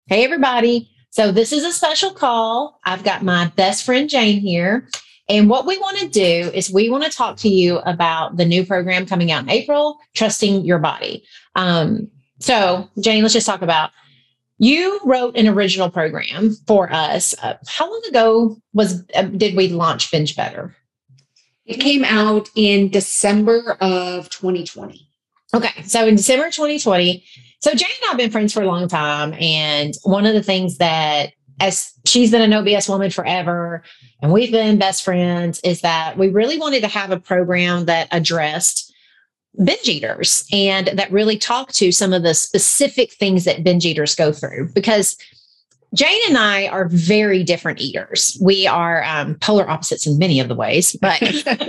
Hey, everybody. So, this is a special call. I've got my best friend Jane here. And what we want to do is we want to talk to you about the new program coming out in April, Trusting Your Body. Jane, let's just talk about you wrote an original program for us. How long ago was did we launch Binge Better? It came out in December of 2020. Okay, so in December 2020, so Jane and I have been friends for a long time. And one of the things that, as she's been a No BS woman forever, and we've been best friends, is that we really wanted to have a program that addressed binge eaters and that really talked to some of the specific things that binge eaters go through. Because Jane and I are very different eaters. We are polar opposites in many of the ways, but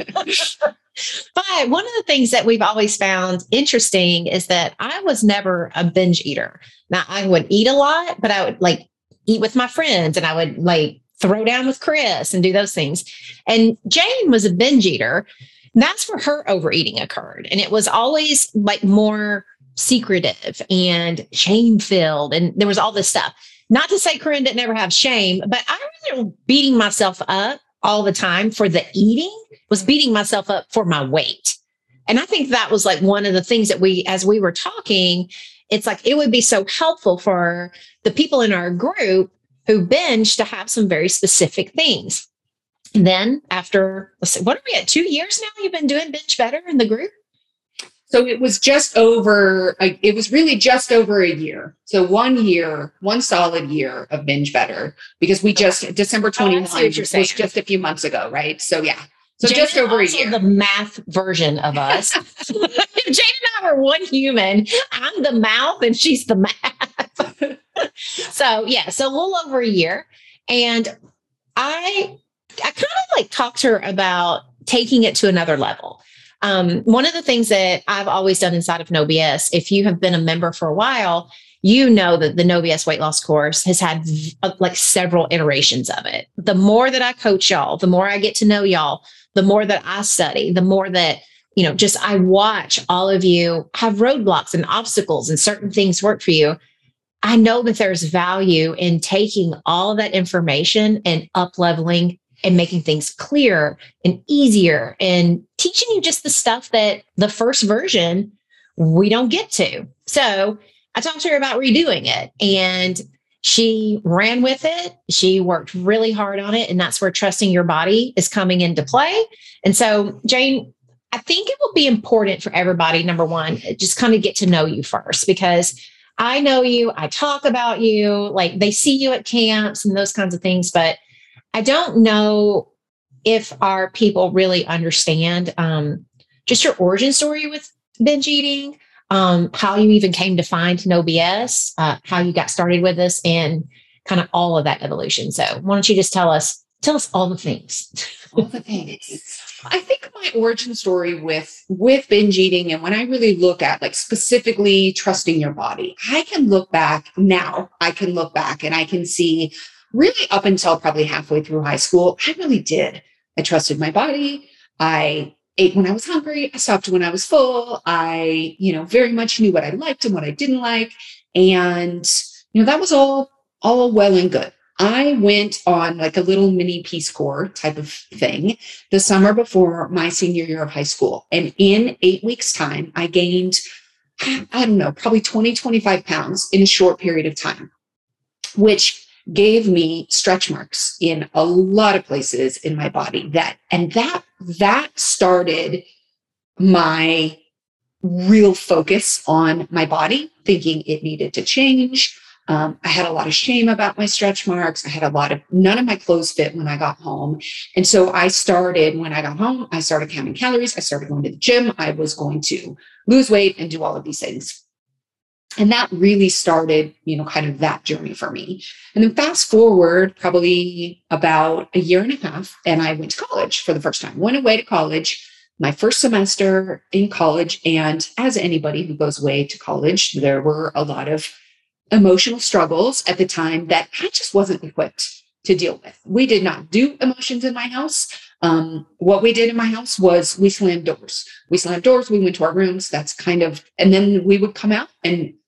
but one of the things that we've always found interesting is that I was never a binge eater. Now I would eat a lot, but I would like eat with my friends and I would like throw down with Chris and do those things. And Jane was a binge eater. And that's where her overeating occurred. And it was always like more secretive and shame filled. And there was all this stuff. Not to say Corinne didn't ever have shame, but I was beating myself up all the time for the eating, was beating myself up for my weight. And I think that was like one of the things that as we were talking, it's like it would be so helpful for the people in our group who binge to have some very specific things. And then after, let's see, what are we at? 2 years now? You've been doing Binge Better in the group? So it was really just over a year. So 1 year, one solid year of Binge Better, because December 21 was just a few months ago, right? So yeah. So Jane just over a year. The math version of us. Jane and I are one human. I'm the mouth and she's the math. So a little over a year. And I kind of like talked to her about taking it to another level. One of the things that I've always done inside of No BS, if you have been a member for a while, you know that the No BS weight loss course has had like several iterations of it. The more that I coach y'all, the more I get to know y'all, the more that I study, the more that, just I watch all of you have roadblocks and obstacles and certain things work for you. I know that there's value in taking all of that information and up leveling and making things clear and easier and teaching you just the stuff that the first version we don't get to. So I talked to her about redoing it and she ran with it. She worked really hard on it. And that's where Trusting Your Body is coming into play. And so, Jane, I think it will be important for everybody, number one, just kind of get to know you first, because I know you, I talk about you, like they see you at camps and those kinds of things, but I don't know if our people really understand just your origin story with binge eating, how you even came to find No BS, how you got started with us, and kind of all of that evolution. So why don't you just tell us all the things? All the things. I think my origin story with binge eating, and when I really look at like specifically Trusting Your Body, I can look back and I can see really up until probably halfway through high school, I really did. I trusted my body. I ate when I was hungry. I stopped when I was full. I, very much knew what I liked and what I didn't like. And, that was all well and good. I went on like a little mini Peace Corps type of thing the summer before my senior year of high school. And in 8 weeks' time, I gained, I don't know, probably 25 pounds in a short period of time, which gave me stretch marks in a lot of places in my body. That started my real focus on my body, thinking it needed to change. I had a lot of shame about my stretch marks. None of my clothes fit when I got home. And so when I got home, I started counting calories. I started going to the gym. I was going to lose weight and do all of these things. And that really started, kind of that journey for me. And then fast forward probably about a year and a half, and I went to college for the first time. Went away to college, my first semester in college. And as anybody who goes away to college, there were a lot of emotional struggles at the time that I just wasn't equipped to deal with. We did not do emotions in my house. What we did in my house was we slammed doors. We went to our rooms. And then we would come out and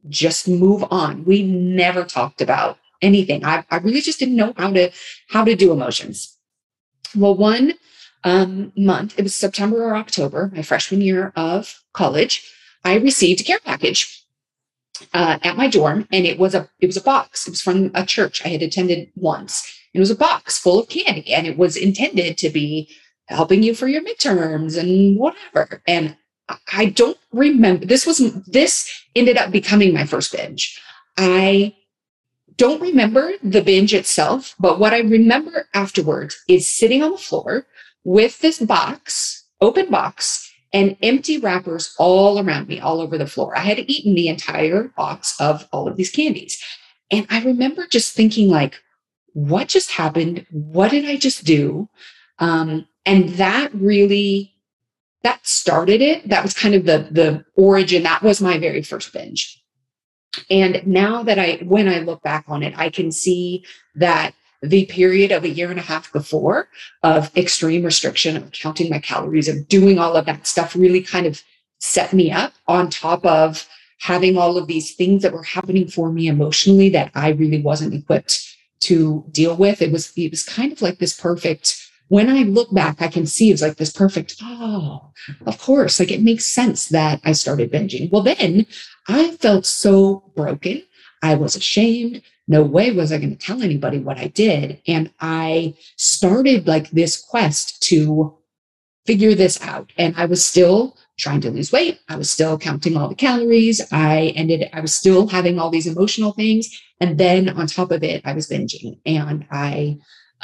just move on. We never talked about anything. I really just didn't know how to do emotions. Well, one month, it was September or October, my freshman year of college, I received a care package at my dorm, and it was a box. It was from a church I had attended once. It was a box full of candy, and it was intended to be helping you for your midterms and whatever. And I don't remember. This ended up becoming my first binge. I don't remember the binge itself, but what I remember afterwards is sitting on the floor with this box, open box, and empty wrappers all around me, all over the floor. I had eaten the entire box of all of these candies. And I remember just thinking, like, what just happened? What did I just do? And that really, that started it. That was kind of the origin. That was my very first binge. And now that when I look back on it, I can see that the period of a year and a half before of extreme restriction, of counting my calories, of doing all of that stuff really kind of set me up, on top of having all of these things that were happening for me emotionally that I really wasn't equipped to deal with. It was kind of like this perfect, when I look back, I can see it's like this perfect, oh, of course, like it makes sense that I started binging. Well, then I felt so broken. I was ashamed. No way was I going to tell anybody what I did. And I started like this quest to figure this out. And I was still trying to lose weight. I was still counting all the calories. I was still having all these emotional things. And then on top of it, I was binging, and I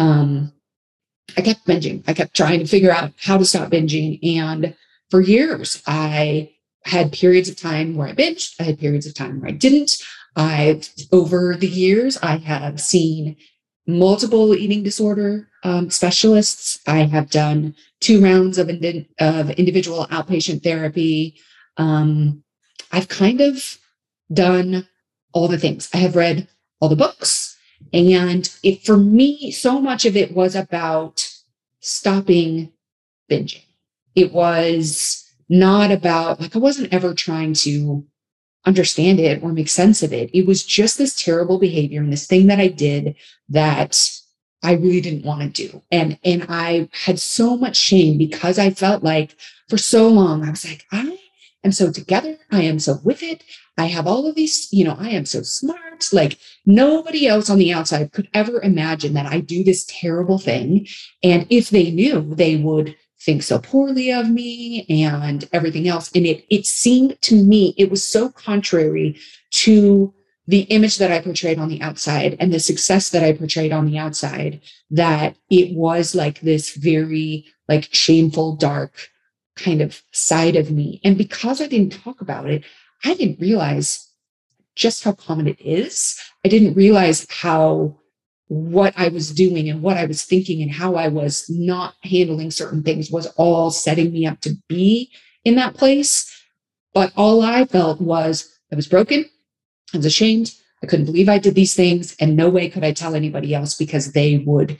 kept binging. I kept trying to figure out how to stop binging. And for years, I had periods of time where I binged. I had periods of time where I didn't. Over the years, I have seen multiple eating disorder specialists. I have done 2 rounds of individual outpatient therapy. I've kind of done all the things. I have read all the books. And for me, so much of it was about stopping binging. It was not about, like, I wasn't ever trying to understand it or make sense of it. It was just this terrible behavior and this thing that I did that I really didn't want to do. And I had so much shame, because I felt like for so long, I was like, I am so together. I am so with it. I have all of these, I am so smart. Like, nobody else on the outside could ever imagine that I do this terrible thing. And if they knew, they would think so poorly of me and everything else. And it seemed to me, it was so contrary to the image that I portrayed on the outside and the success that I portrayed on the outside, that it was like this very like shameful, dark kind of side of me. And because I didn't talk about it, I didn't realize just how common it is. I didn't realize how what I was doing and what I was thinking and how I was not handling certain things was all setting me up to be in that place. But all I felt was I was broken. I was ashamed. I couldn't believe I did these things, and no way could I tell anybody else, because they would,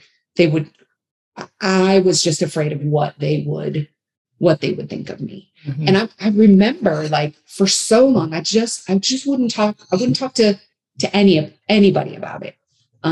I was just afraid of what they would think of me. Mm-hmm. And I remember, like, for so long, I just wouldn't talk. I wouldn't talk to anybody about it.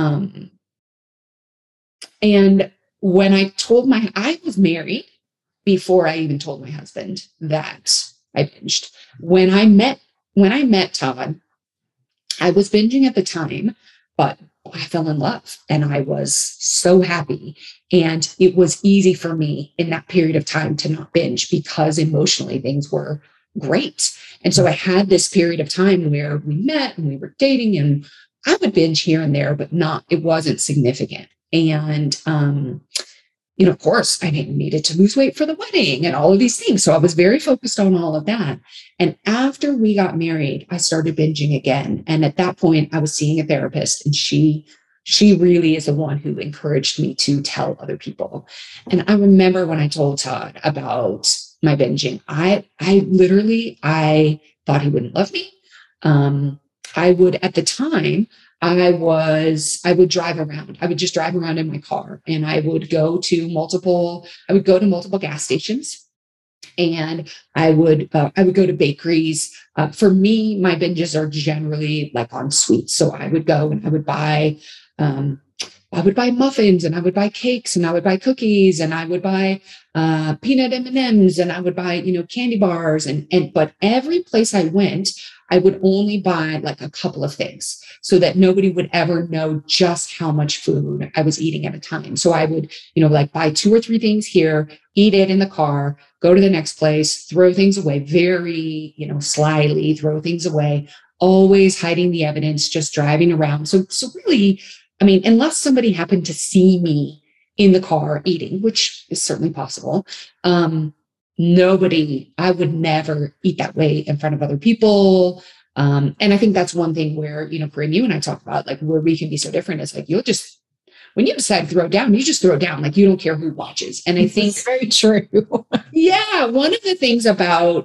And when I was married before I even told my husband that I binged. When I met Todd, I was binging at the time, but I fell in love and I was so happy. And it was easy for me in that period of time to not binge, because emotionally things were great. And so I had this period of time where we met and we were dating, and I would binge here and there, but it wasn't significant. And, of course, I needed to lose weight for the wedding and all of these things. So I was very focused on all of that. And after we got married, I started binging again. And at that point, I was seeing a therapist, and she really is the one who encouraged me to tell other people. And I remember when I told Todd about my binging, I thought he wouldn't love me. At the time, I would drive around. I would just drive around in my car, and I would go to multiple gas stations. and I would go to bakeries. For me, my binges are generally like on sweets. So I would go and um, I would buy muffins, and I would buy cakes, and I would buy cookies, and I would buy peanut M&Ms, and I would buy, candy bars, but every place I went, I would only buy like a couple of things so that nobody would ever know just how much food I was eating at a time. So I would, like buy 2 or 3 things here, eat it in the car, go to the next place, throw things away very, slyly throw things away, always hiding the evidence, just driving around. So really, I mean, unless somebody happened to see me in the car eating, which is certainly possible, I would never eat that way in front of other people. And I think that's one thing where, Corinne, you and I talk about, like, where we can be so different. It's like, when you decide to throw it down, you just throw it down. Like, you don't care who watches. And I think it's very true. Yeah. One of the things about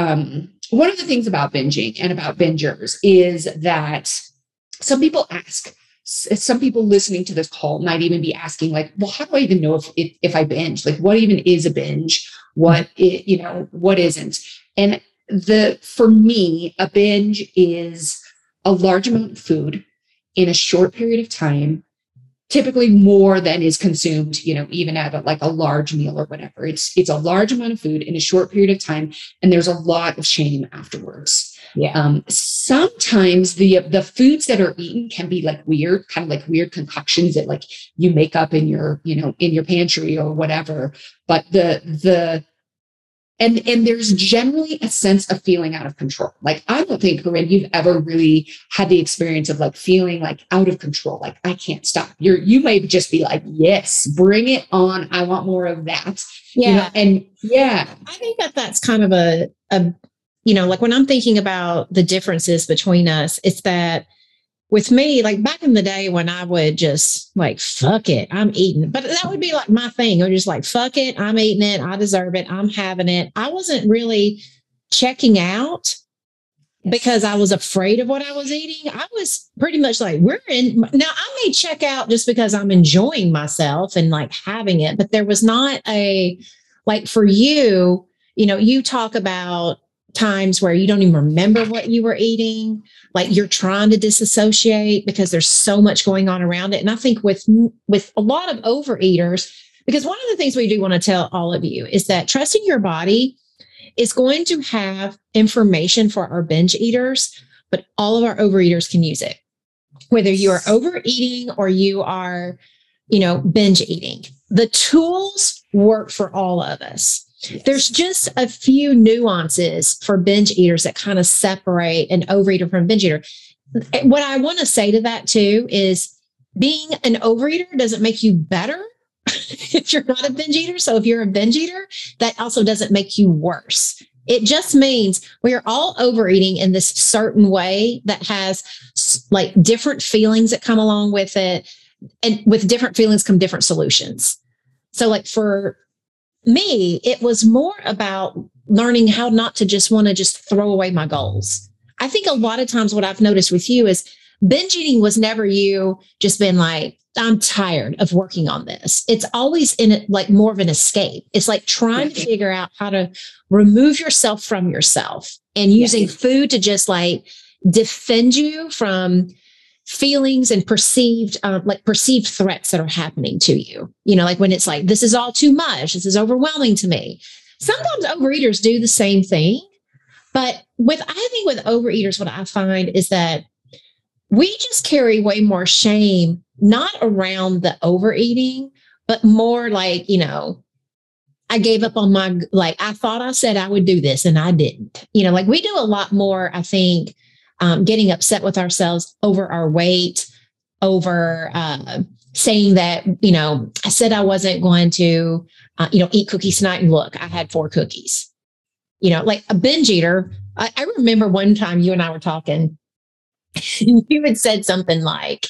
binging and about bingers is that some people ask, some people listening to this call might even be asking, like, well, how do I even know if I binge? Like, what even is a binge? What isn't? And for me, a binge is a large amount of food in a short period of time, typically more than is consumed, even at a large meal or whatever. It's a large amount of food in a short period of time, and there's a lot of shame afterwards. Yeah. Sometimes the foods that are eaten can be like weird, kind of like weird concoctions that like you make up in your, in your pantry or whatever. But and there's generally a sense of feeling out of control. Like, I don't think, Corinne, you've ever really had the experience of like feeling like out of control. Like, I can't stop. You may just be like, yes, bring it on. I want more of that. Yeah. And yeah, I think that's kind of a, like when I'm thinking about the differences between us, it's that with me, like back in the day when I would just like, fuck it, I'm eating. But that would be like my thing. Or just like, fuck it, I'm eating it. I deserve it. I'm having it. I wasn't really checking out because I was afraid of what I was eating. I was pretty much like, now I may check out just because I'm enjoying myself and like having it. But there was not like for you, you talk about times where you don't even remember what you were eating, like you're trying to disassociate because there's so much going on around it. And I think with a lot of overeaters, because one of the things we do want to tell all of you is that trusting your body is going to have information for our binge eaters, but all of our overeaters can use it, whether you are overeating or you are, binge eating. The tools work for all of us. There's just a few nuances for binge eaters that kind of separate an overeater from a binge eater. What I want to say to that too is being an overeater doesn't make you better if you're not a binge eater. So if you're a binge eater, that also doesn't make you worse. It just means we are all overeating in this certain way that has like different feelings that come along with it. And with different feelings come different solutions. So like for me, it was more about learning how not to just want to just throw away my goals. I think a lot of times what I've noticed with you is binge eating was never you just been like, I'm tired of working on this. It's always in it like more of an escape. It's like trying to figure out how to remove yourself from yourself and using food to just like defend you from feelings and perceived threats that are happening to you. Like when it's like, this is all too much. This is overwhelming to me. Sometimes overeaters do the same thing. But I think with overeaters, what I find is that we just carry way more shame, not around the overeating, but more like, I gave up on I thought I said I would do this and I didn't. Like we do a lot more, I think, getting upset with ourselves over our weight, over saying that, I said I wasn't going to, eat cookies tonight. And look, I had 4 cookies. Like a binge eater. I remember one time you and I were talking, and you had said something like,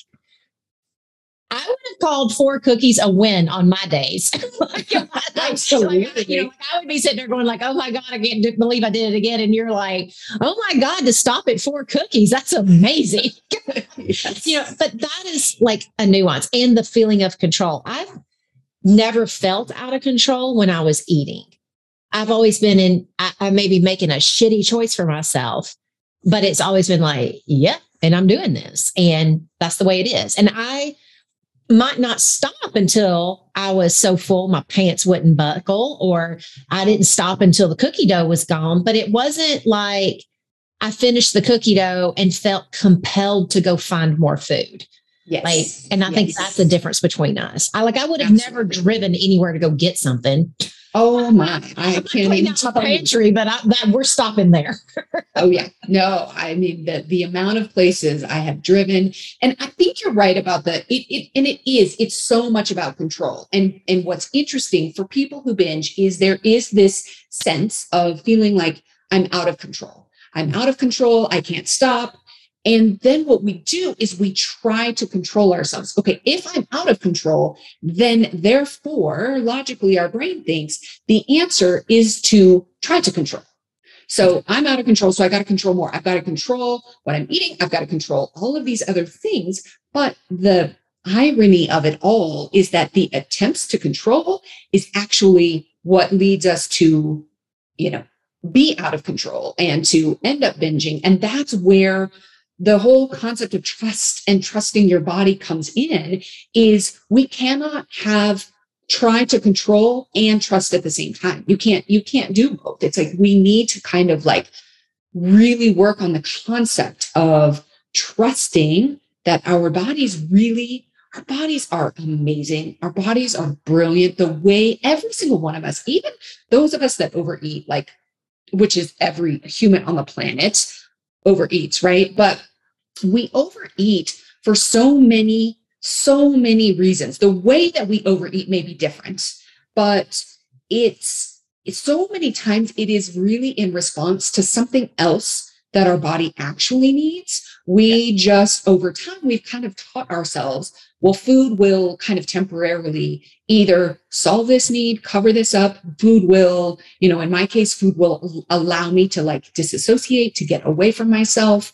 I would have called 4 cookies a win on my days. Absolutely. I would be sitting there going like, oh my God, I can't believe I did it again. And you're like, oh my God, to stop at 4 cookies. That's amazing. Yes. But that is like a nuance and the feeling of control. I've never felt out of control when I was eating. I've always been I may be making a shitty choice for myself, but it's always been like, yeah, and I'm doing this. And that's the way it is. And I might not stop until I was so full my pants wouldn't buckle, or I didn't stop until the cookie dough was gone. But it wasn't like I finished the cookie dough and felt compelled to go find more food. Yes. Like, and I think that's the difference between us. I would have never driven anywhere to go get something. Oh my, I can't even tell the pantry, but we're stopping there. Oh yeah. No, I mean the amount of places I have driven, and I think you're right about it's so much about control. And what's interesting for people who binge is there is this sense of feeling like I'm out of control. I'm out of control. I can't stop. And then what we do is we try to control ourselves. Okay, if I'm out of control, then therefore, logically, our brain thinks the answer is to try to control. So I'm out of control, so I got to control more. I've got to control what I'm eating. I've got to control all of these other things. But the irony of it all is that the attempts to control is actually what leads us to, be out of control and to end up binging. And that's where the whole concept of trust and trusting your body comes in. Is we cannot have try to control and trust at the same time. You can't do both. It's like we need to kind of like really work on the concept of trusting that our bodies are amazing. Our bodies are brilliant. The way every single one of us, even those of us that overeat, like, which is every human on the planet overeats, right? But we overeat for so many reasons. The way that we overeat may be different, but it's so many times it is really in response to something else that our body actually needs. We just, over time, we've kind of taught ourselves, well, food will kind of temporarily either solve this need, cover this up. Food will, in my case, food will allow me to like disassociate, to get away from myself.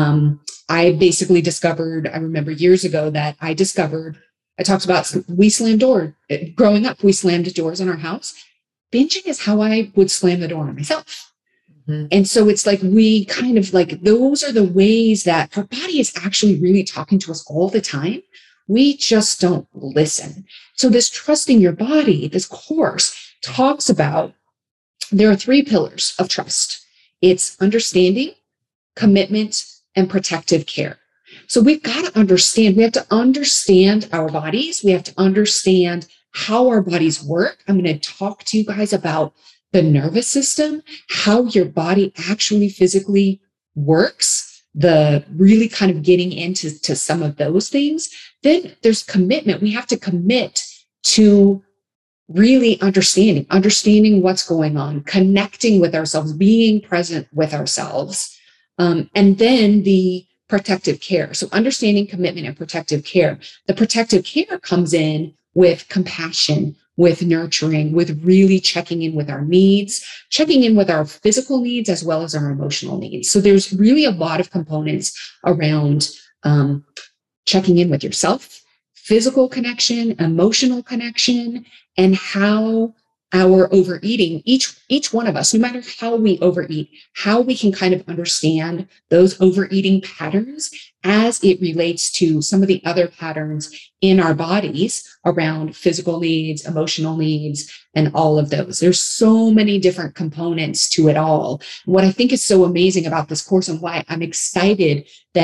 I basically discovered, I remember years ago that I talked about, we slammed door. Growing up, we slammed doors in our house. Binging is how I would slam the door on myself. Mm-hmm. And so it's like, we kind of like, those are the ways that our body is actually really talking to us all the time. We just don't listen. So this trusting your body, this course talks about, there are 3 pillars of trust. It's understanding, commitment, and protective care. So we have to understand our bodies. We have to understand how our bodies work. I'm going to talk to you guys about the nervous system, how your body actually physically works, the really kind of getting into some of those things. Then there's commitment. We have to commit to really understanding what's going on, connecting with ourselves, being present with ourselves. And then the protective care. So understanding, commitment, and protective care. The protective care comes in with compassion, with nurturing, with really checking in with our needs, checking in with our physical needs as well as our emotional needs. So there's really a lot of components around checking in with yourself, physical connection, emotional connection, and how our overeating, each one of us, no matter how we overeat, how we can kind of understand those overeating patterns as it relates to some of the other patterns in our bodies around physical needs, emotional needs, and all of those. There's so many different components to it all. What I think is so amazing about this course and why I'm excited that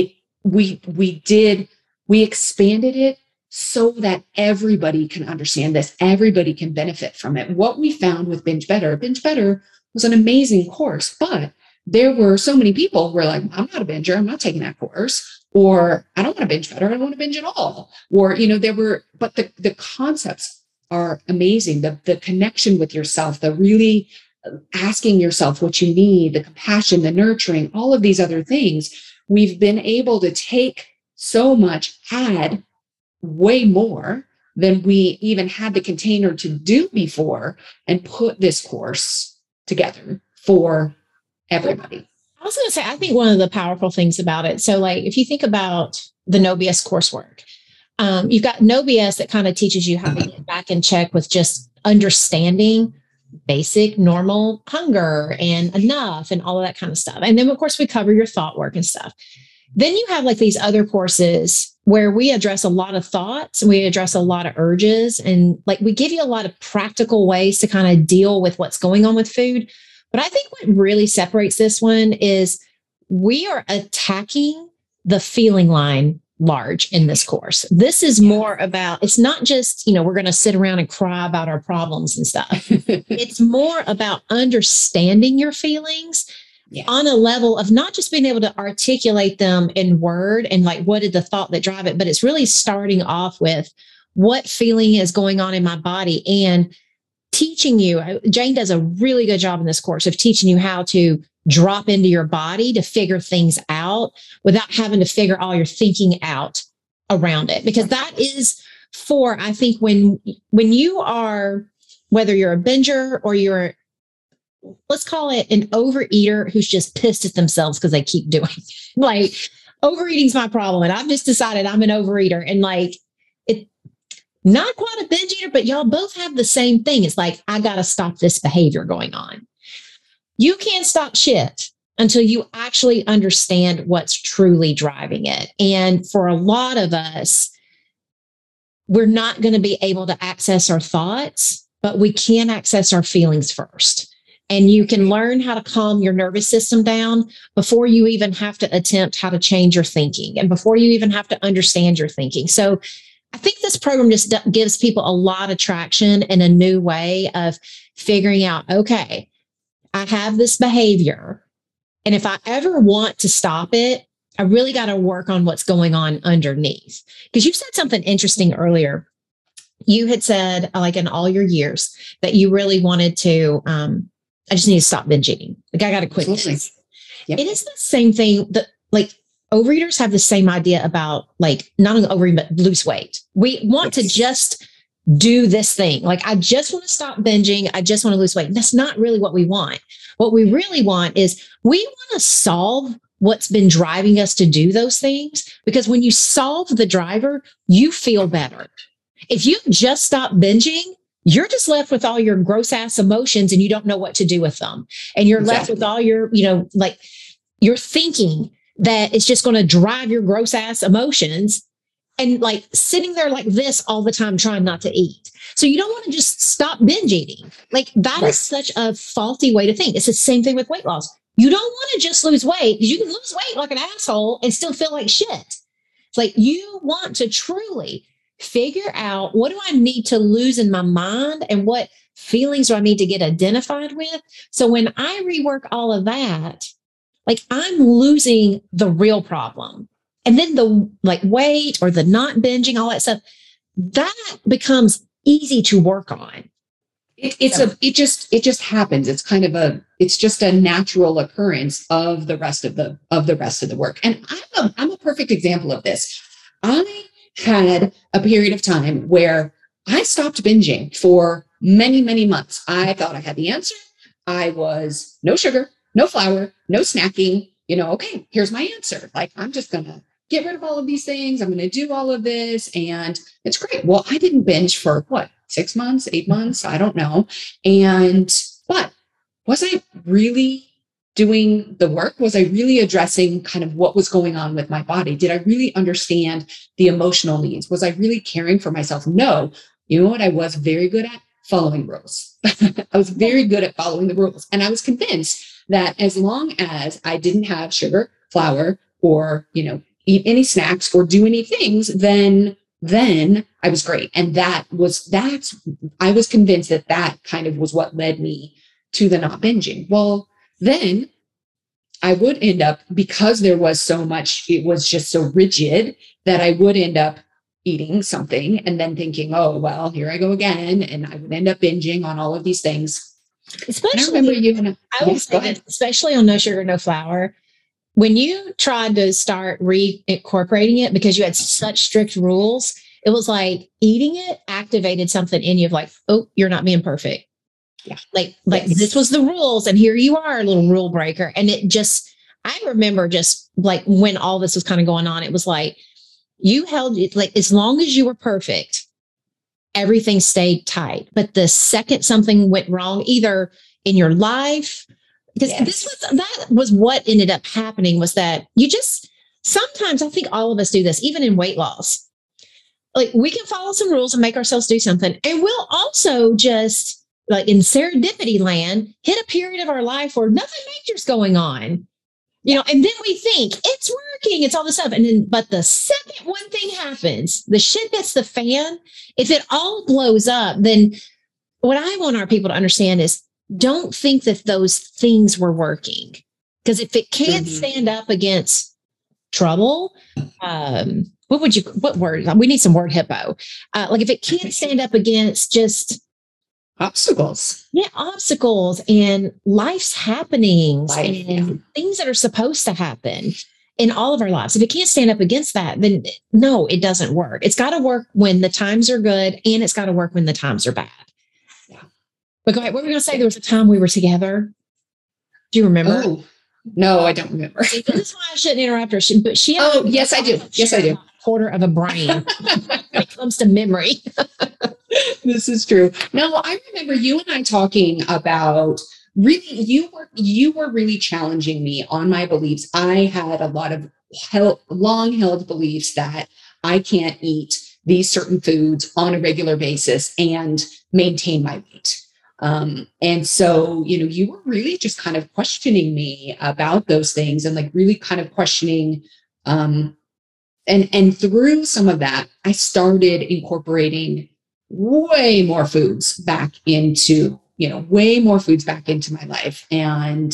we expanded it so that everybody can understand this, everybody can benefit from it. What we found with Binge Better was an amazing course, but there were so many people who were like, I'm not a binger, I'm not taking that course, or I don't want to binge better, I don't want to binge at all. Or, but the concepts are amazing. The connection with yourself, the really asking yourself what you need, the compassion, the nurturing, all of these other things, we've been able to take so much, add way more than we even had the container to do before, and put this course together for everybody. I was going to say, I think one of the powerful things about it, so like if you think about the No BS coursework, you've got No BS that kind of teaches you how to get back in check with just understanding basic, normal hunger and enough and all of that kind of stuff. And then, of course, we cover your thought work and stuff. Then you have like these other courses where we address a lot of thoughts, we address a lot of urges, and like we give you a lot of practical ways to kind of deal with what's going on with food. But I think what really separates this one is we are attacking the feeling line large in this course. This is more about, it's not just, we're going to sit around and cry about our problems and stuff. It's more about understanding your feelings on a level of not just being able to articulate them in word and like, what did the thought that drive it, but it's really starting off with what feeling is going on in my body and teaching you. Jane does a really good job in this course of teaching you how to drop into your body to figure things out without having to figure all your thinking out around it. Because that is for, I think when you are, whether you're a binger or you're, let's call it an overeater who's just pissed at themselves because they keep doing like overeating's my problem. And I've just decided I'm an overeater and like it, not quite a binge eater, but y'all both have the same thing. It's like, I got to stop this behavior going on. You can't stop shit until you actually understand what's truly driving it. And for a lot of us, we're not going to be able to access our thoughts, but we can access our feelings first. And you can learn how to calm your nervous system down before you even have to attempt how to change your thinking and before you even have to understand your thinking. So I think this program just gives people a lot of traction in a new way of figuring out, okay, I have this behavior. And if I ever want to stop it, I really got to work on what's going on underneath. Because you said something interesting earlier. You had said, like in all your years, that you really wanted to, I just need to stop binge eating. Like I got to quit this. Yep. It is the same thing that like overeaters have the same idea about like not only overeating, but lose weight. We want to just do this thing. Like, I just want to stop binging. I just want to lose weight. That's not really what we want. What we really want is we want to solve what's been driving us to do those things. Because when you solve the driver, you feel better. If you just stop binging, you're just left with all your gross ass emotions and you don't know what to do with them. And you're left with all your, like you're thinking that it's just going to drive your gross ass emotions and like sitting there like this all the time, trying not to eat. So you don't want to just stop binge eating. Like that is such a faulty way to think. It's the same thing with weight loss. You don't want to just lose weight because you can lose weight like an asshole and still feel like shit. It's like you want to truly figure out, what do I need to lose in my mind and what feelings do I need to get identified with? So when I rework all of that, like I'm losing the real problem. And then the like weight or the not binging, all that stuff, that becomes easy to work on. It just happens. It's kind of it's just a natural occurrence of the rest of the work. And I'm a perfect example of this. I had a period of time where I stopped binging for many, many months. I thought I had the answer. I was no sugar, no flour, no snacking, okay, here's my answer. Like, I'm just going to get rid of all of these things. I'm going to do all of this. And it's great. Well, I didn't binge for 6 months, 8 months? I don't know. But was I really doing the work? Was I really addressing kind of what was going on with my body? Did I really understand the emotional needs? Was I really caring for myself? No. You know what I was very good at? Following rules. I was very good at following the rules. And I was convinced that as long as I didn't have sugar, flour, or, eat any snacks or do any things, then I was great. And I was convinced that kind of was what led me to the not binging. Well, then I would end up, because there was so much, it was just so rigid that I would end up eating something and then thinking, oh, well, here I go again. And I would end up binging on all of these things. Especially, I remember you. I would say that, especially on no sugar, no flour. When you tried to start reincorporating it because you had such strict rules, it was like eating it activated something in you of like, oh, you're not being perfect. Yeah. Like this was the rules and here you are, a little rule breaker. And it just, I remember just like when all this was kind of going on, it was like you held it like as long as you were perfect, everything stayed tight. But the second something went wrong, either in your life, because that was what ended up happening, was that you just, sometimes I think all of us do this, even in weight loss. Like, we can follow some rules and make ourselves do something. And we'll also just, like in serendipity land, hit a period of our life where nothing major's going on. And then we think it's working, it's all this stuff. And then, but the second one thing happens, the shit hits the fan, if it all blows up, then what I want our people to understand is, don't think that those things were working. Because if it can't stand up against trouble, what word? We need some word hippo. Like, if it can't stand up against just obstacles. Yeah, obstacles and life's happenings and things that are supposed to happen in all of our lives. If it can't stand up against that, then no, it doesn't work. It's got to work when the times are good, and it's got to work when the times are bad. Yeah. But go ahead. What were we going to say? There was a time we were together. Do you remember? Oh, no, I don't remember. This is why I shouldn't interrupt her. But she. Oh, yes, I do. Yes, I do. Quarter of a brain when it comes to memory. This is true. No, I remember you and I talking about, really, you were really challenging me on my beliefs. I had a lot of long held beliefs that I can't eat these certain foods on a regular basis and maintain my weight. And so, you were really just kind of questioning me about those things, and like really kind of questioning, and through some of that, I started incorporating way more foods back into my life. And,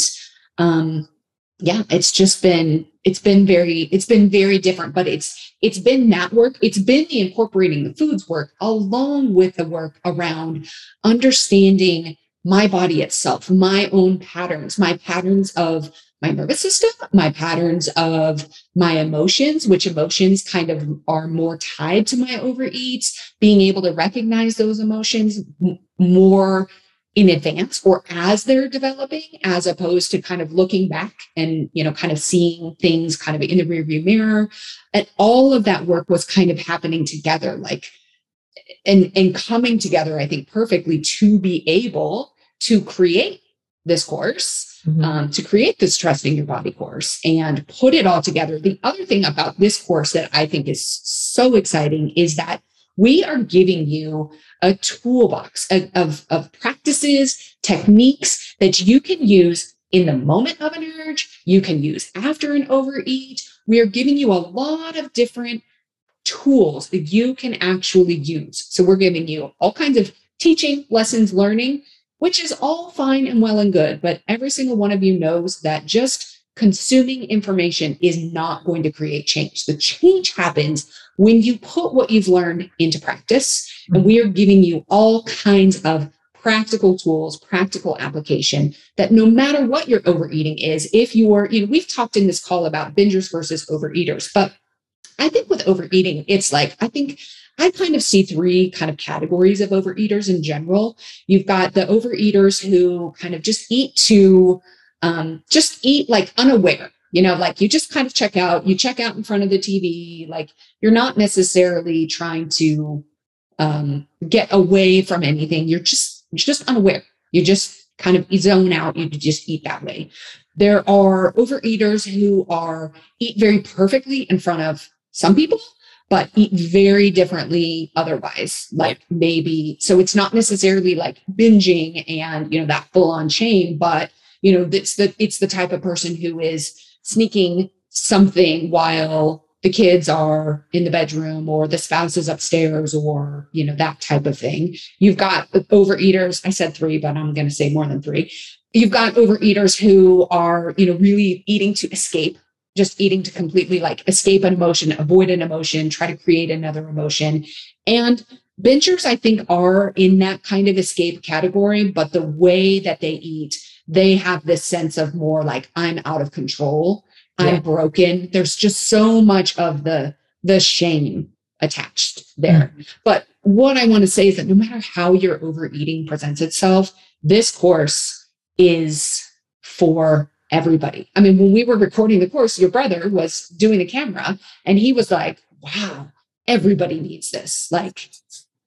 it's been very different, but it's been that work. It's been the incorporating the foods work along with the work around understanding my body itself, my own patterns, my patterns of my nervous system, my patterns of my emotions, which emotions kind of are more tied to my overeat, being able to recognize those emotions more in advance or as they're developing, as opposed to kind of looking back and, kind of seeing things kind of in the rearview mirror. And all of that work was kind of happening together, like, and coming together, I think, perfectly to be able to create this course, to create this Trusting Your Body course and put it all together. The other thing about this course that I think is so exciting is that we are giving you a toolbox of practices, techniques that you can use in the moment of an urge, you can use after an overeat. We are giving you a lot of different tools that you can actually use. So we're giving you all kinds of teaching, lessons, learning, which is all fine and well and good. But every single one of you knows that just consuming information is not going to create change. The change happens when you put what you've learned into practice. And we are giving you all kinds of practical tools, practical application that no matter what your overeating is, if you are, we've talked in this call about bingers versus overeaters, but I think with overeating, it's like, I kind of see three kind of categories of overeaters in general. You've got the overeaters who kind of just eat like unaware, like you just kind of check out in front of the TV. Like, you're not necessarily trying to get away from anything. You're just unaware. You just kind of zone out. You just eat that way. There are overeaters who eat very perfectly in front of some people, but eat very differently otherwise. Like, maybe, so it's not necessarily like binging and, that full on chain, but it's the type of person who is sneaking something while the kids are in the bedroom or the spouse is upstairs or, that type of thing. You've got overeaters. I said three, but I'm going to say more than three. You've got overeaters who are, really eating to escape, just eating to completely like escape an emotion, avoid an emotion, try to create another emotion. And bingers, I think, are in that kind of escape category, but the way that they eat, they have this sense of more like, I'm out of control. I'm broken. There's just so much of the shame attached there. But what I want to say is that no matter how your overeating presents itself, this course is for everybody. I mean, when we were recording the course, your brother was doing the camera and he was like, wow, everybody needs this. Like,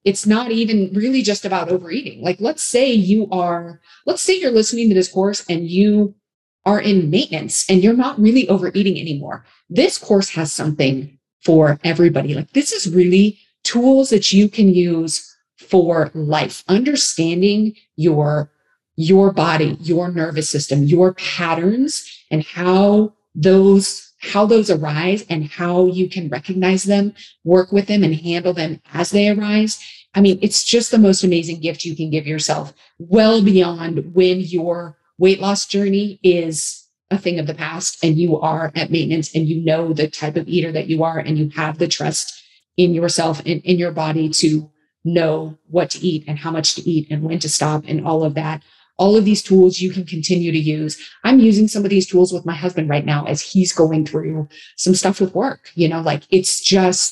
it's not even really just about overeating. Like, let's say you're listening to this course and you are in maintenance and you're not really overeating anymore. This course has something for everybody. Like, this is really tools that you can use for life, understanding your body, your nervous system, your patterns, and how those arise and how you can recognize them, work with them, and handle them as they arise. I mean, it's just the most amazing gift you can give yourself, well beyond when your weight loss journey is a thing of the past and you are at maintenance and you know the type of eater that you are and you have the trust in yourself and in your body to know what to eat and how much to eat and when to stop and all of that. All of these tools you can continue to use. I'm using some of these tools with my husband right now as he's going through some stuff with work. Like, it's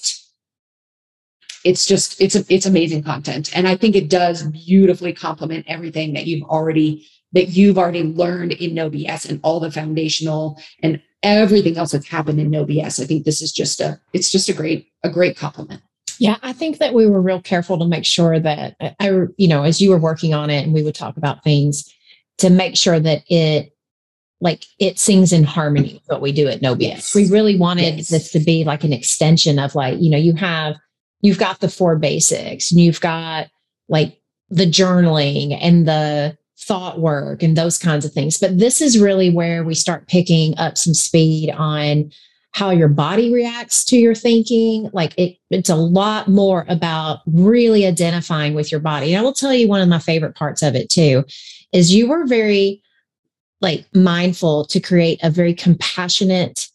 amazing content. And I think it does beautifully complement everything that you've already learned in No BS and all the foundational and everything else that's happened in No BS. I think this is just a great compliment. Yeah, I think that we were real careful to make sure that as you were working on it and we would talk about things, to make sure that it sings in harmony with what we do at No BS. Yes. We really wanted this to be like an extension of you've got the 4 basics and you've got like the journaling and the thought work and those kinds of things. But this is really where we start picking up some speed on how your body reacts to your thinking. Like, it's a lot more about really identifying with your body. And I will tell you, one of my favorite parts of it too, is you were very mindful to create a very compassionate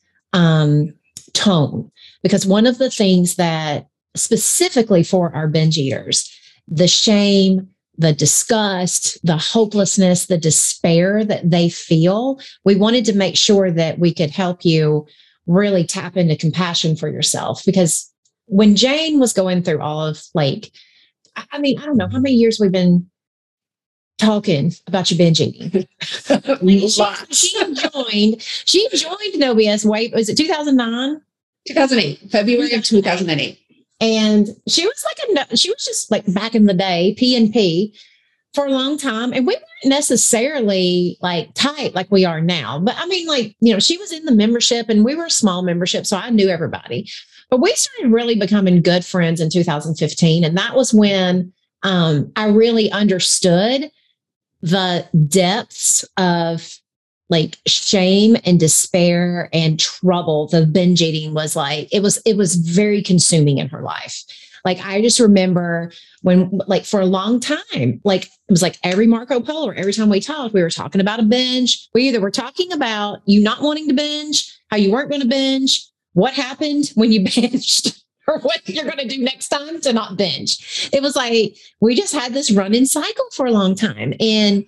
tone, because one of the things that specifically for our binge eaters, the shame, the disgust, the hopelessness, the despair that they feel, we wanted to make sure that we could help you really tap into compassion for yourself. Because when Jane was going through all of I don't know how many years we've been talking about your binge eating. She joined No BS. Was it 2009? 2008, February of 2008. And she was just back in the day, P&P for a long time. And we weren't necessarily tight like we are now. But she was in the membership and we were a small membership, so I knew everybody. But we started really becoming good friends in 2015. And that was when I really understood the depths of shame and despair and trouble the binge eating was it was very consuming in her life. I just remember when, for a long time, it was every Marco Polo, or every time we talked, we were talking about a binge. We either were talking about you not wanting to binge, how you weren't going to binge, what happened when you binged, or what you're going to do next time to not binge. It was we just had this running cycle for a long time. And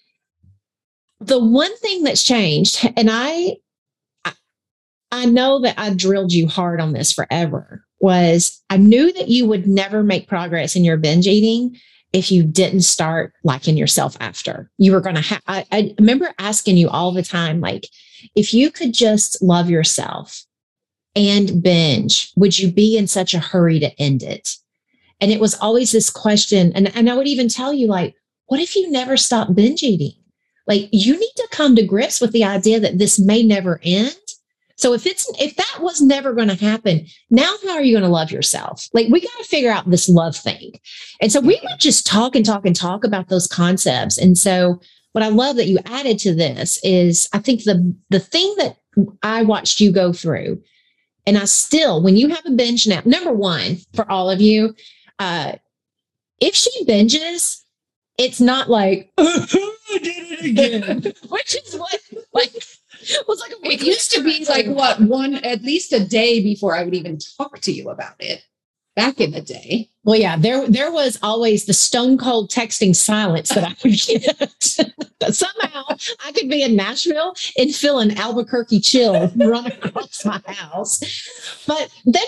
the one thing that's changed, and I know that I drilled you hard on this forever, was I knew that you would never make progress in your binge eating if you didn't start liking yourself after. You were going to have, I remember asking you all the time, if you could just love yourself and binge, would you be in such a hurry to end it? And it was always this question. And I would even tell you, what if you never stop binge eating? You need to come to grips with the idea that this may never end. So if that was never going to happen, now how are you going to love yourself? We got to figure out this love thing. And so we would just talk and talk and talk about those concepts. And so what I love that you added to this is, I think the thing that I watched you go through, and I still, when you have a binge now, number one, for all of you, if she binges, it's not I did it again, which is what was a it used to be at least a day before I would even talk to you about it back in the day. Well, yeah, there was always the stone cold texting silence that I would get. Somehow I could be in Nashville and feel an Albuquerque chill run across my house. But then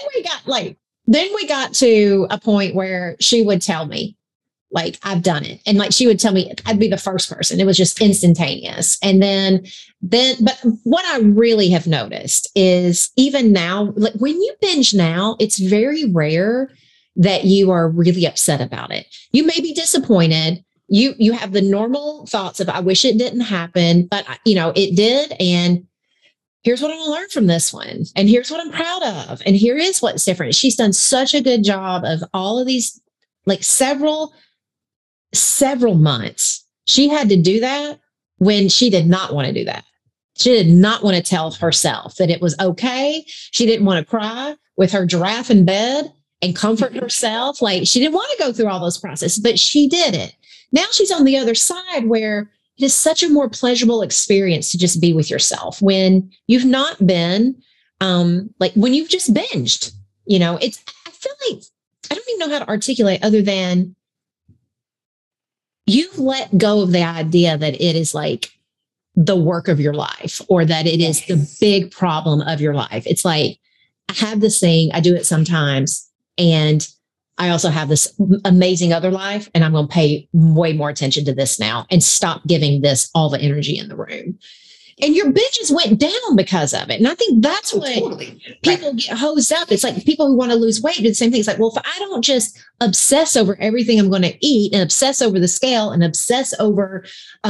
we got to a point where she would tell me, I've done it. And she would tell me I'd be the first person. It was just instantaneous. And then, but what I really have noticed is even now, when you binge now, it's very rare that you are really upset about it. You may be disappointed. You have the normal thoughts of, I wish it didn't happen, but it did. And here's what I'm going to learn from this one. And here's what I'm proud of. And here is what's different. She's done such a good job of all of these, like several months. She had to do that when she did not want to do that. She did not want to tell herself that it was okay. She didn't want to cry with her giraffe in bed and comfort herself. Like, she didn't want to go through all those processes, but she did it. Now she's on the other side where it is such a more pleasurable experience to just be with yourself when you've not been, like when you've just binged, I feel like, I don't even know how to articulate other than you've let go of the idea that it is like the work of your life or that it is the big problem of your life. It's like, I have this thing, I do it sometimes, and I also have this amazing other life, and I'm going to pay way more attention to this now and stop giving this all the energy in the room. And your bitches went down because of it. And I think that's what people get hosed up. It's like people who want to lose weight do the same thing. It's like, well, if I don't just obsess over everything I'm going to eat and obsess over the scale and obsess over,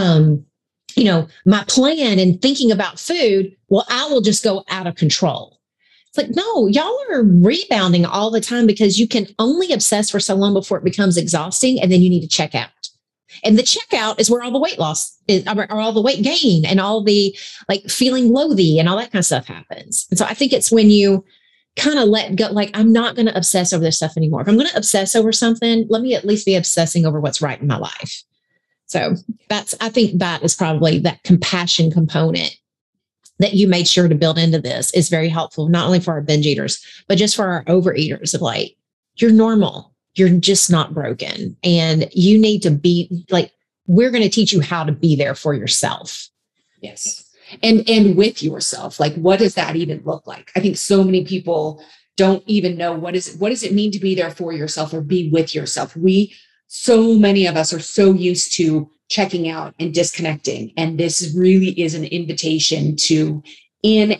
my plan and thinking about food, well, I will just go out of control. It's like, no, y'all are rebounding all the time because you can only obsess for so long before it becomes exhausting. And then you need to check out. And the checkout is where all the weight loss is, or all the weight gain and all the like feeling loathy and all that kind of stuff happens. And so I think it's when you kind of let go, like, I'm not going to obsess over this stuff anymore. If I'm going to obsess over something, let me at least be obsessing over what's right in my life. So I think that is probably that compassion component that you made sure to build into this is very helpful, not only for our binge eaters, but just for our overeaters of like, you're normal. You're just not broken. And you need to be like, we're going to teach you how to be there for yourself. Yes. And with yourself, like, what does that even look like? I think so many people don't even know what does it mean to be there for yourself or be with yourself. So many of us are so used to checking out and disconnecting. And this really is an invitation to, in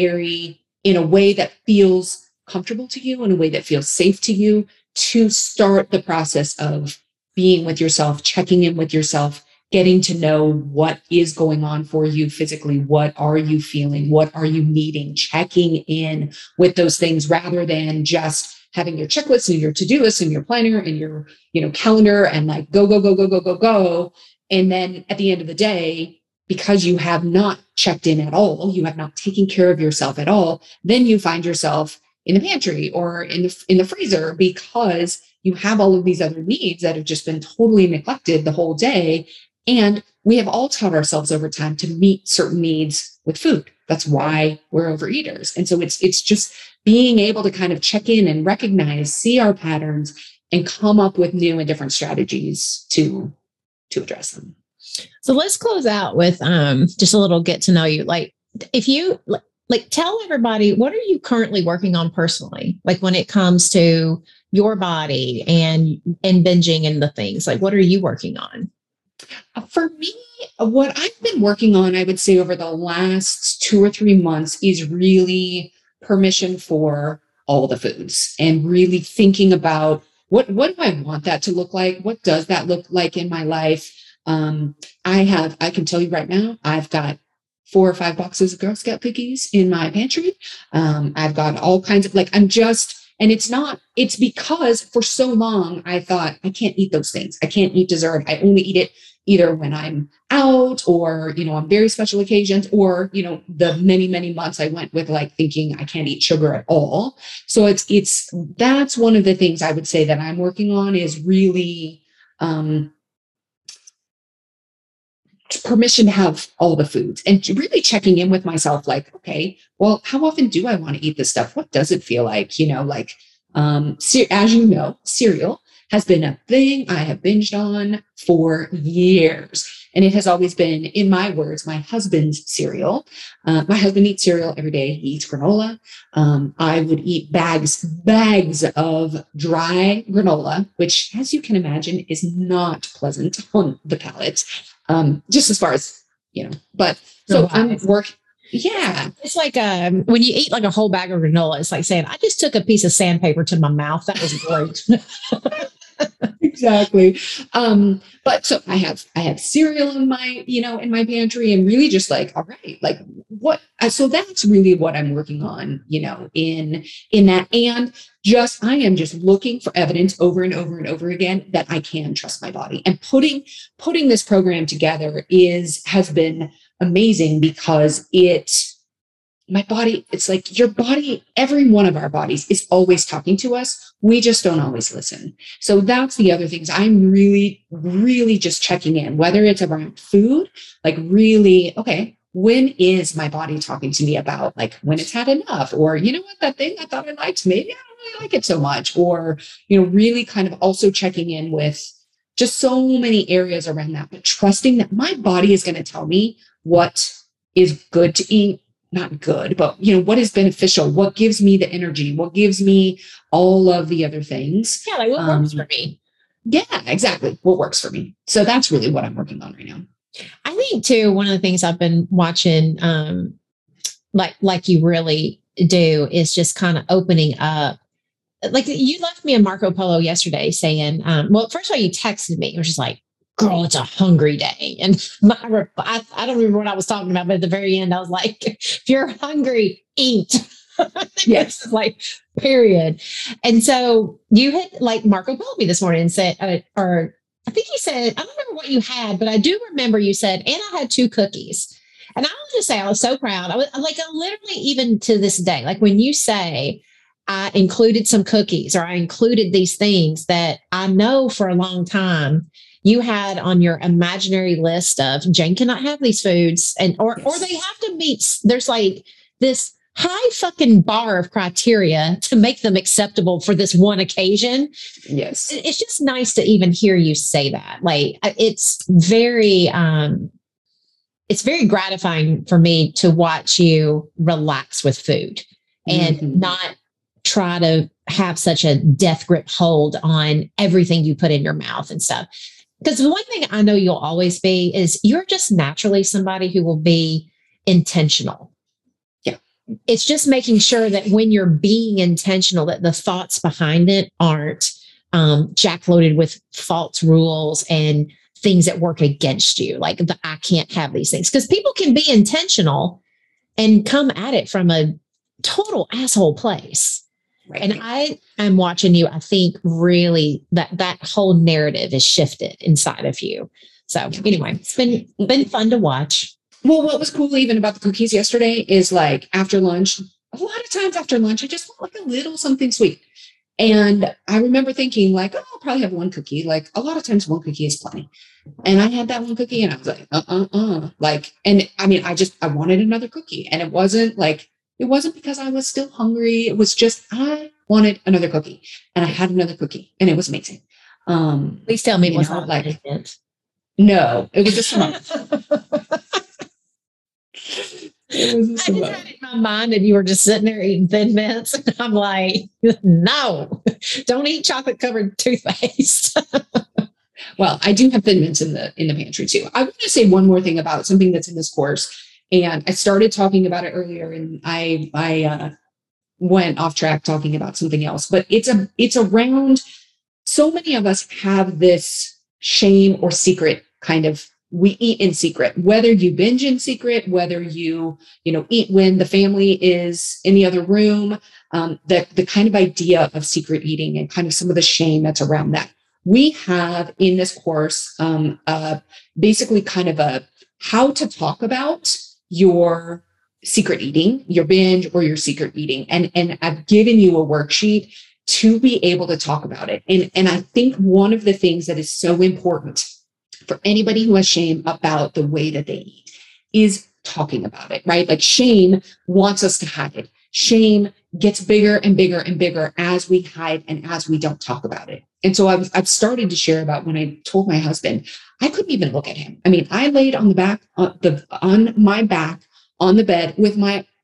a way that feels comfortable to you, in a way that feels safe to you, to start the process of being with yourself, checking in with yourself, getting to know what is going on for you physically. What are you feeling? What are you needing? Checking in with those things rather than just having your checklist and your to-do list and your planner and your, calendar and like go, go, go, go, go, go, go. And then at the end of the day, because you have not checked in at all, you have not taken care of yourself at all, then you find yourself in the pantry or in the freezer because you have all of these other needs that have just been totally neglected the whole day. And we have all taught ourselves over time to meet certain needs with food. That's why we're overeaters. And so it's just being able to kind of check in and recognize, see our patterns, and come up with new and different strategies to address them. So let's close out with just a little get to know you. Like, if you like tell everybody, what are you currently working on personally? Like when it comes to your body and binging and the things, like what are you working on? For me, what I've been working on, I would say over the last 2 or 3 months is really permission for all the foods and really thinking about what do I want that to look like? What does that look like in my life? I can tell you right now, I've got 4 or 5 boxes of Girl Scout cookies in my pantry. I've got all kinds of and it's because for so long I thought I can't eat those things. I can't eat dessert. I only eat it either when I'm out or, on very special occasions or, the many, many months I went with like thinking I can't eat sugar at all. So that's one of the things I would say that I'm working on is really, permission to have all the foods and really checking in with myself. Like, okay, well, how often do I want to eat this stuff? What does it feel like? As you know, cereal has been a thing I have binged on for years. And it has always been, in my words, my husband's cereal. My husband eats cereal every day. He eats granola. I would eat bags of dry granola, which, as you can imagine, is not pleasant on the palate. Just as far as, but so I'm Yeah. It's like when you eat like a whole bag of granola, it's like saying, I just took a piece of sandpaper to my mouth. That was great. Exactly. But so I have cereal in my, in my pantry, and really just like, all right, like what, so that's really what I'm working on, in that. And I am just looking for evidence over and over and over again that I can trust my body. And putting this program together has been amazing, because my body, it's like your body, every one of our bodies is always talking to us. We just don't always listen. So that's the other things I'm really, really just checking in, whether it's around food, like really, okay, when is my body talking to me about, like, when it's had enough, or you know what, that thing I thought I liked, maybe I don't really like it so much, or, really kind of also checking in with just so many areas around that, but trusting that my body is going to tell me what is good to eat, not good, but what is beneficial, what gives me the energy, what gives me all of the other things. Yeah, like what works for me. Yeah, exactly. What works for me. So that's really what I'm working on right now. I think too, one of the things I've been watching, like you really do, is just kind of opening up. Like you left me a Marco Polo yesterday saying, well, first of all, you texted me. It was just like, girl, it's a hungry day. And I don't remember what I was talking about, but at the very end, I was like, if you're hungry, eat. Yes. Like, period. And so you had, like, Marco called me this morning and said, or I think he said, I don't remember what you had, but I do remember you said, and I had 2 cookies. And I will just say, I was so proud. I was like, literally, even to this day, like when you say, I included some cookies, or I included these things that I know for a long time you had on your imaginary list of, Jane cannot have these foods, and or they have to meet, there's like this high fucking bar of criteria to make them acceptable for this one occasion. Yes. It's just nice to even hear you say that. Like, it's very gratifying for me to watch you relax with food and not try to have such a death grip hold on everything you put in your mouth and stuff. Because the one thing I know you'll always be is you're just naturally somebody who will be intentional. Yeah. It's just making sure that when you're being intentional, that the thoughts behind it aren't jackloaded with false rules and things that work against you. Like, I can't have these things, because people can be intentional and come at it from a total asshole place. Right. And I am watching you. I think really that whole narrative is shifted inside of you. So anyway, it's been fun to watch. Well, what was cool even about the cookies yesterday is, like, after lunch, a lot of times after lunch, I just want like a little something sweet. And I remember thinking, like, oh, I'll probably have one cookie. Like, a lot of times 1 cookie is plenty. And I had that 1 cookie and I was like, like, and I mean, I wanted another cookie, and it wasn't because I was still hungry. It was just, I wanted another cookie, and I had another cookie, and it was amazing. Please tell me it was not like it. No, it was just I just had it in my mind that you were just sitting there eating Thin Mints. And I'm like, no, don't eat chocolate covered toothpaste. Well, I do have Thin Mints in the pantry too. I want to say one more thing about something that's in this course. And I started talking about it earlier, and I went off track talking about something else, but it's around, so many of us have this shame or secret kind of, we eat in secret, whether you binge in secret, whether you eat when the family is in the other room, the kind of idea of secret eating and kind of some of the shame that's around that. We have in this course, basically kind of a how to talk about your secret eating, your binge or your secret eating. And I've given you a worksheet to be able to talk about it. And I think one of the things that is so important for anybody who has shame about the way that they eat is talking about it, right? Like, shame wants us to hide it. Shame gets bigger and bigger and bigger as we hide and as we don't talk about it. And so I've started to share about when I told my husband, I couldn't even look at him. I mean, I laid on my back on the bed with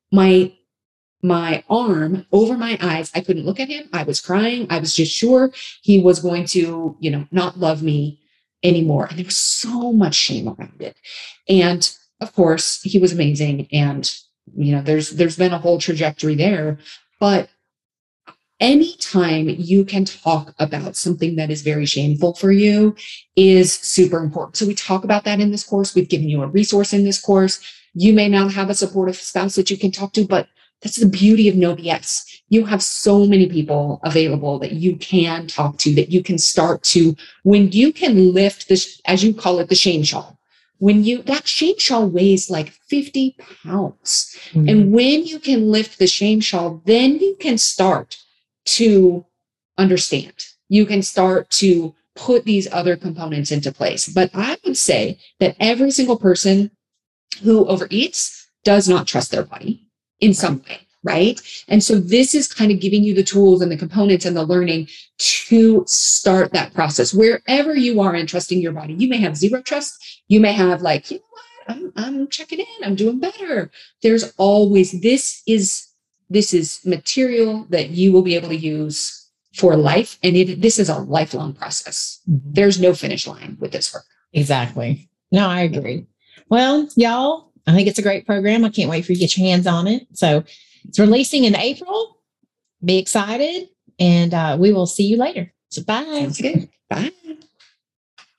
my arm over my eyes. I couldn't look at him. I was crying. I was just sure he was going to, not love me anymore. And there was so much shame around it. And of course, he was amazing. And there's been a whole trajectory there. But anytime you can talk about something that is very shameful for you is super important. So we talk about that in this course. We've given you a resource in this course. You may not have a supportive spouse that you can talk to, but that's the beauty of No BS. You have so many people available that you can talk to, that you can start to, when you can lift this, as you call it, the shame shawl. That shame shawl weighs like 50 pounds. Mm-hmm. And when you can lift the shame shawl, then you can start to understand. You can start to put these other components into place. But I would say that every single person who overeats does not trust their body in some way, right? And so this is kind of giving you the tools and the components and the learning to start that process. Wherever you are in trusting your body, you may have zero trust. You may have like, you know what, I'm checking in, I'm doing better. There's always, this is material that you will be able to use for life. And this is a lifelong process. Mm-hmm. There's no finish line with this work. Exactly. No, I agree. Well, y'all, I think it's a great program. I can't wait for you to get your hands on it. So it's releasing in April. Be excited. And we will see you later. So bye. Sounds good. Bye.